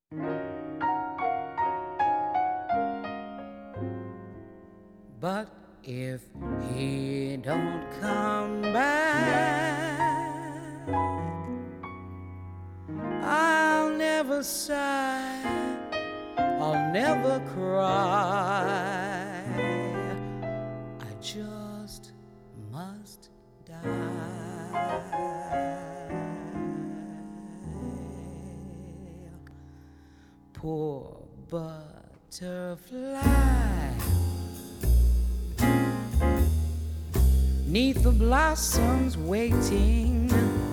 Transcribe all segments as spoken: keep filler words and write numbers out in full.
But if he don't come back, I'll never sigh, I'll never cry. I just must die. Poor butterfly, 'neath the blossoms waiting.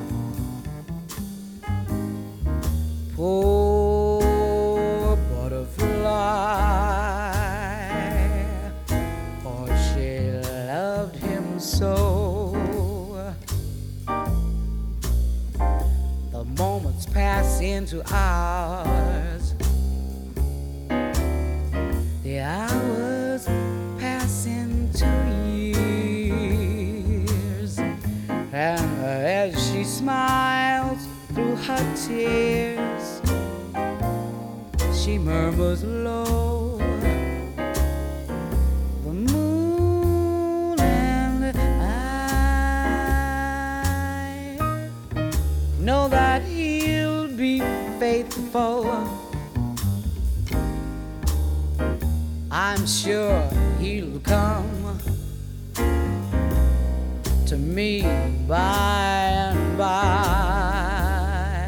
Poor butterfly, for she loved him so. The moments pass into hours, the hours pass into years, and as she smiles through her tears, she murmurs low, the moon and I know that he'll be faithful. I'm sure he'll come to me by and by.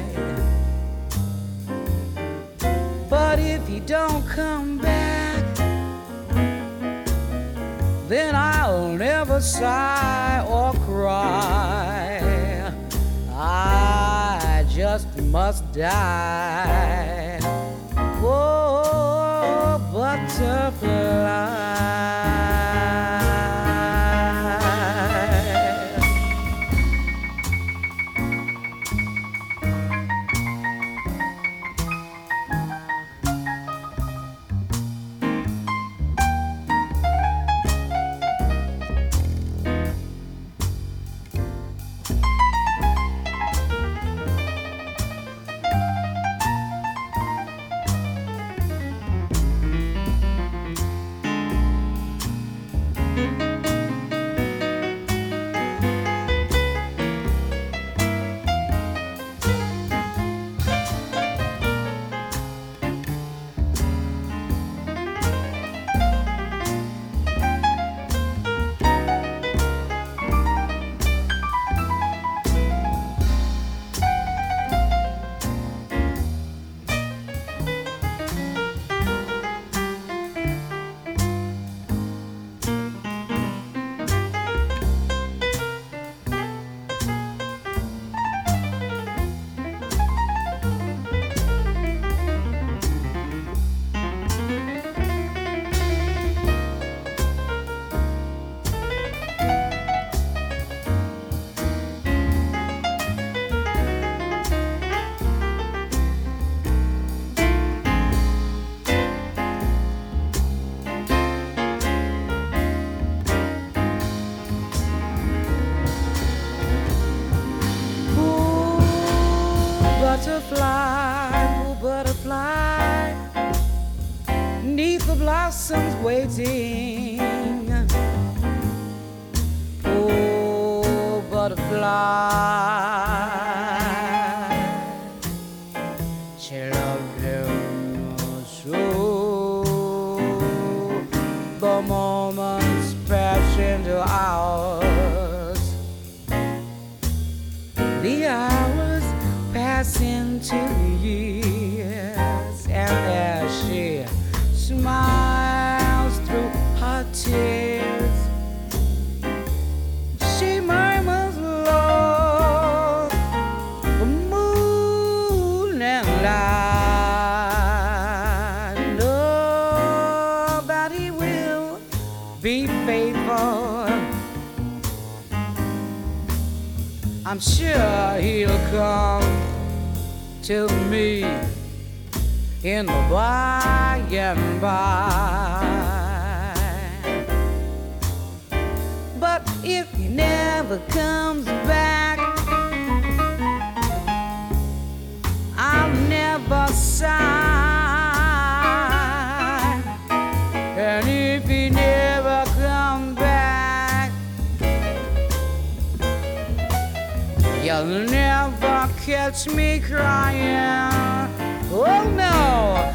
But if he don't come back, then I'll never sigh or cry. I just must die. Oh, butterfly. Butterfly, oh butterfly, 'neath the blossoms waiting. Oh butterfly, she loved him so. The moments pass into hours, the hours pass into years, and as she smiles through her tears, she murmurs low, the moon and I know that he will be faithful. I'm sure he'll come to me in the by and by. But if he never comes back, I'll never sigh you'll never catch me crying. Oh no,